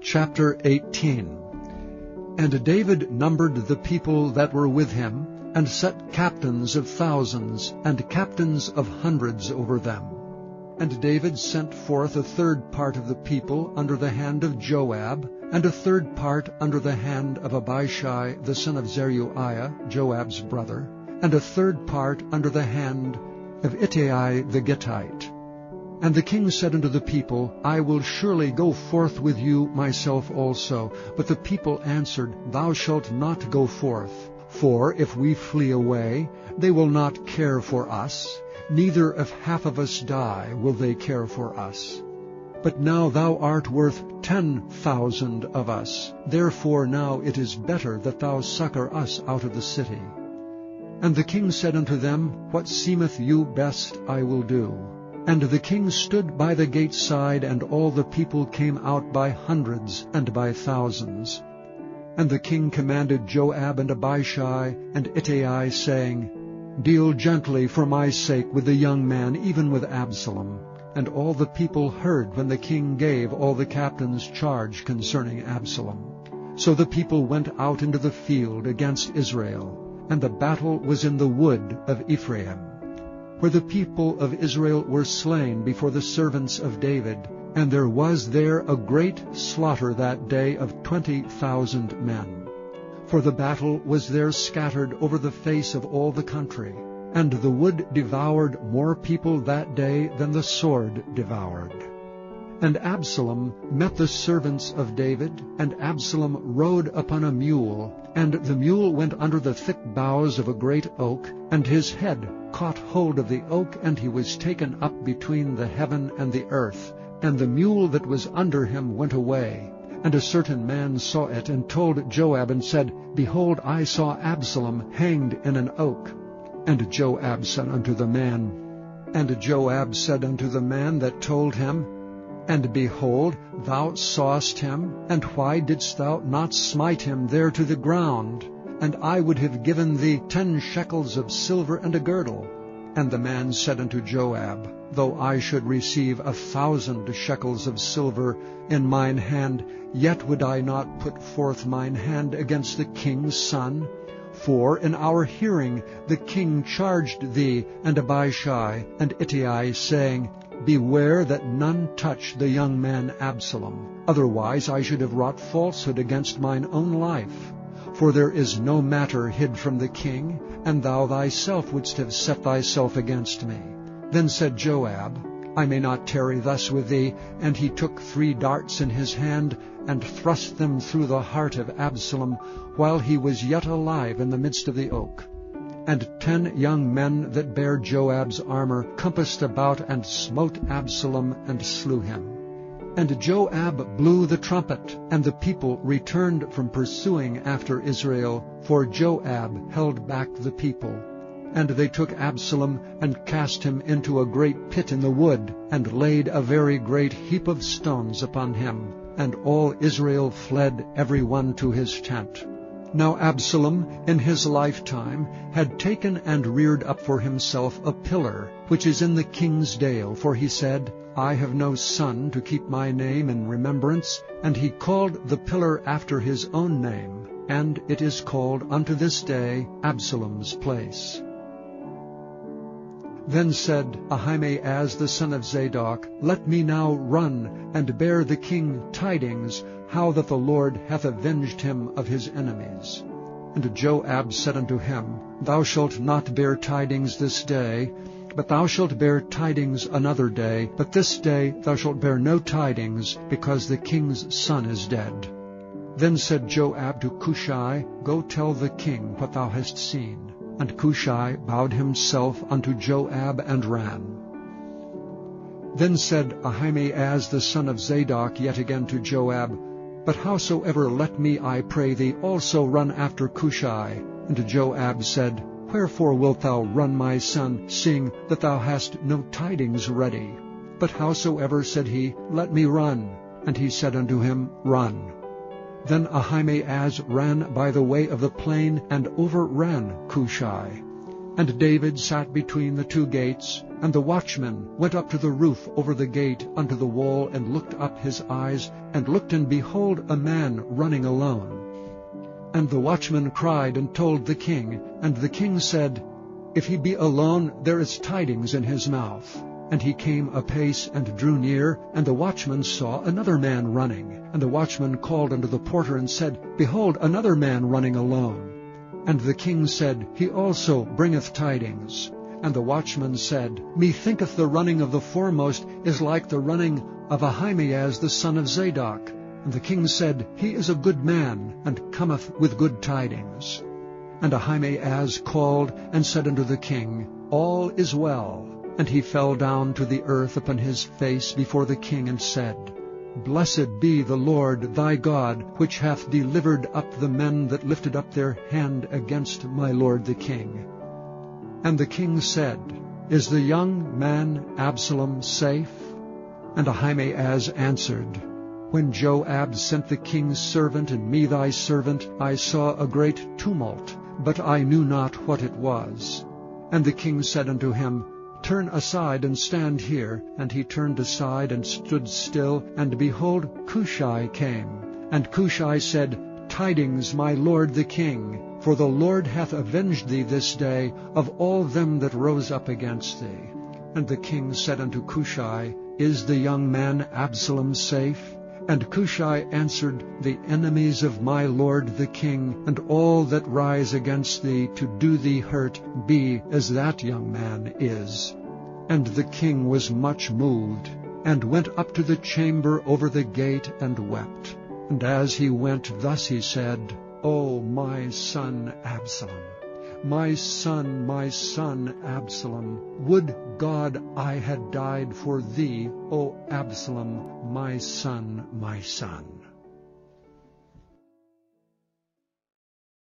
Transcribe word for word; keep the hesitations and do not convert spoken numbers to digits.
Chapter eighteen. And David numbered the people that were with him, and set captains of thousands, and captains of hundreds over them. And David sent forth a third part of the people under the hand of Joab, and a third part under the hand of Abishai the son of Zeruiah, Joab's brother, and a third part under the hand of Ittai the Gittite. And the king said unto the people, I will surely go forth with you myself also. But the people answered, Thou shalt not go forth. For if we flee away, they will not care for us, neither if half of us die will they care for us. But now thou art worth ten thousand of us. Therefore now it is better that thou succor us out of the city. And the king said unto them, What seemeth you best I will do. And the king stood by the gate side, and all the people came out by hundreds and by thousands. And the king commanded Joab and Abishai and Ittai, saying, Deal gently for my sake with the young man, even with Absalom. And all the people heard when the king gave all the captains charge concerning Absalom. So the people went out into the field against Israel, and the battle was in the wood of Ephraim, where the people of Israel were slain before the servants of David. And there was there a great slaughter that day of twenty thousand men. For the battle was there scattered over the face of all the country, and the wood devoured more people that day than the sword devoured. And Absalom met the servants of David, and Absalom rode upon a mule, and the mule went under the thick boughs of a great oak, and his head caught hold of the oak, and he was taken up between the heaven and the earth, and the mule that was under him went away. And a certain man saw it, and told Joab, and said, Behold, I saw Absalom hanged in an oak. And Joab said unto the man, And Joab said unto the man that told him, And behold, thou sawest him, and why didst thou not smite him there to the ground? And I would have given thee ten shekels of silver and a girdle. And the man said unto Joab, Though I should receive a thousand shekels of silver in mine hand, yet would I not put forth mine hand against the king's son. For in our hearing the king charged thee and Abishai and Ittai, saying, Beware that none touch the young man Absalom. Otherwise I should have wrought falsehood against mine own life. For there is no matter hid from the king, and thou thyself wouldst have set thyself against me. Then said Joab, I may not tarry thus with thee. And he took three darts in his hand, and thrust them through the heart of Absalom, while he was yet alive in the midst of the oak. And ten young men that bare Joab's armor compassed about, and smote Absalom, and slew him. And Joab blew the trumpet, and the people returned from pursuing after Israel, for Joab held back the people. And they took Absalom, and cast him into a great pit in the wood, and laid a very great heap of stones upon him. And all Israel fled every one to his tent. Now Absalom in his lifetime had taken and reared up for himself a pillar, which is in the king's dale, for he said, I have no son to keep my name in remembrance. And he called the pillar after his own name, and it is called unto this day Absalom's place. Then said Ahimaaz the son of Zadok, Let me now run, and bear the king tidings, how that the Lord hath avenged him of his enemies. And Joab said unto him, Thou shalt not bear tidings this day, but thou shalt bear tidings another day. But this day thou shalt bear no tidings, because the king's son is dead. Then said Joab to Cushai, Go tell the king what thou hast seen. And Cushai bowed himself unto Joab, and ran. Then said Ahimaaz the son of Zadok yet again to Joab, But howsoever let me, I pray thee, also run after Cushai. And Joab said, Wherefore wilt thou run, my son, seeing that thou hast no tidings ready? But howsoever, said he, let me run. And he said unto him, Run. Then Ahimaaz ran by the way of the plain, and overran Cushai. And David sat between the two gates, And the watchman went up to the roof over the gate unto the wall, and looked up his eyes, and looked, and behold, a man running alone. And the watchman cried and told the king, and the king said, If he be alone, there is tidings in his mouth. And he came apace and drew near, and the watchman saw another man running. And the watchman called unto the porter and said, Behold, another man running alone. And the king said, He also bringeth tidings. And the watchman said, Methinketh the running of the foremost is like the running of Ahimaaz the son of Zadok. And the king said, He is a good man, and cometh with good tidings. And Ahimaaz called and said unto the king, All is well. And he fell down to the earth upon his face before the king, and said, Blessed be the Lord thy God, which hath delivered up the men that lifted up their hand against my lord the king. And the king said, Is the young man Absalom safe? And Ahimaaz answered, When Joab sent the king's servant and me thy servant, I saw a great tumult, but I knew not what it was. And the king said unto him, Turn aside and stand here. And he turned aside and stood still, and behold, Cushai came. And Cushai said, Tidings, my lord the king, for the Lord hath avenged thee this day of all them that rose up against thee. And the king said unto Cushai, Is the young man Absalom safe? And Cushai answered, The enemies of my lord the king, and all that rise against thee to do thee hurt, be as that young man is. And the king was much moved, and went up to the chamber over the gate, and wept. And as he went, thus he said, O my son Absalom, my son, my son Absalom, would God I had died for thee, O Absalom, my son, my son.